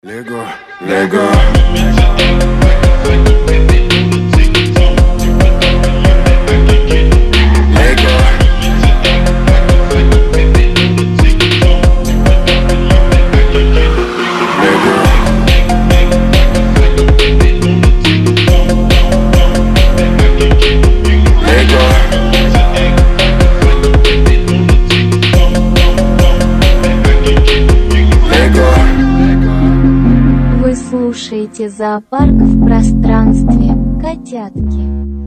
Лего, Лего. Вы слушаете «Зоопарк в пространстве», котятки.